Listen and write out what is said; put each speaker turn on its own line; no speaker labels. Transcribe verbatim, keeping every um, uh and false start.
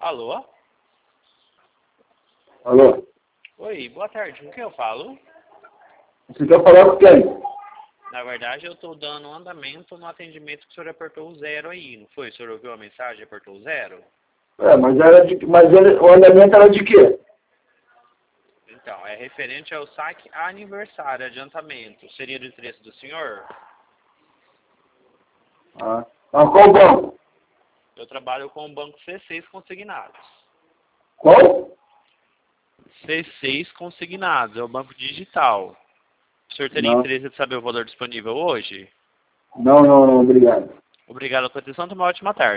Alô?
Alô?
Oi, boa tarde. Com quem eu falo?
Você quer falar com quem?
Na verdade, eu estou dando um andamento no atendimento que o senhor apertou o zero aí, não foi? O senhor ouviu a mensagem e apertou o zero?
É, mas era de, mas ele, o andamento era de quê?
Então, é referente ao saque aniversário, adiantamento. Seria do interesse do senhor?
Ah, mas qual banco?
Eu trabalho com o banco C seis Consignados.
Qual?
C seis Consignados, é o banco digital. O senhor teria
Não,
interesse de saber o valor disponível hoje?
não, não, não, obrigado.
Obrigado pela atenção, tenha uma ótima tarde.